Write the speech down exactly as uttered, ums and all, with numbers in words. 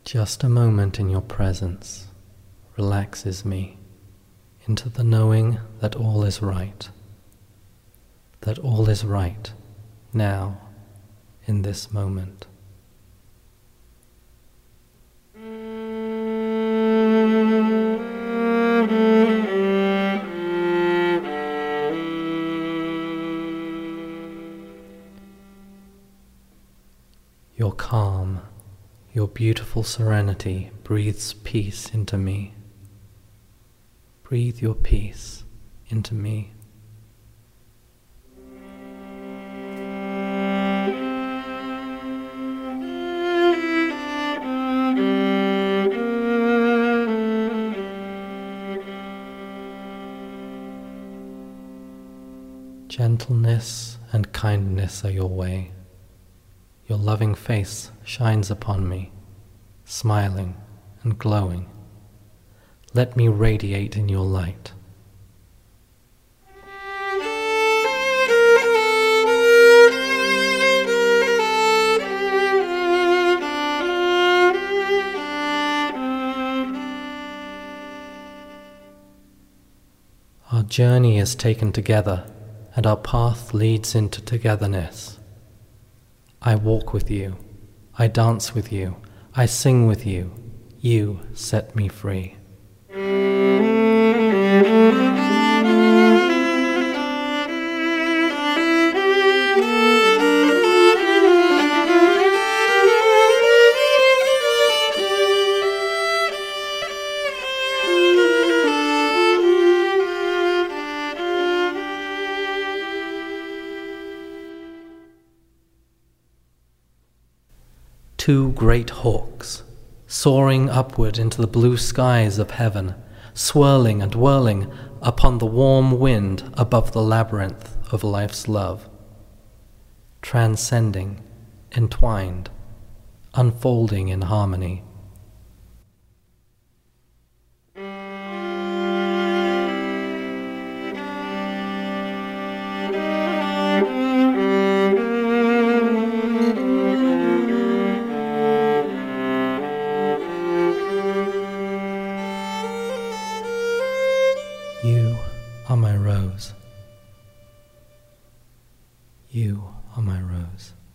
Just a moment in your presence relaxes me into the knowing that all is right, that all is right now, in this moment. Your calm, your beautiful serenity breathes peace into me. Breathe your peace into me. Gentleness and kindness are your way. Your loving face shines upon me, smiling and glowing. Let me radiate in your light. Our journey is taken together, and our path leads into togetherness. I walk with you, I dance with you, I sing with you, you set me free. Two great hawks, soaring upward into the blue skies of heaven, swirling and whirling upon the warm wind above the labyrinth of life's love, transcending, entwined, unfolding in harmony. You are my rose. You are my rose.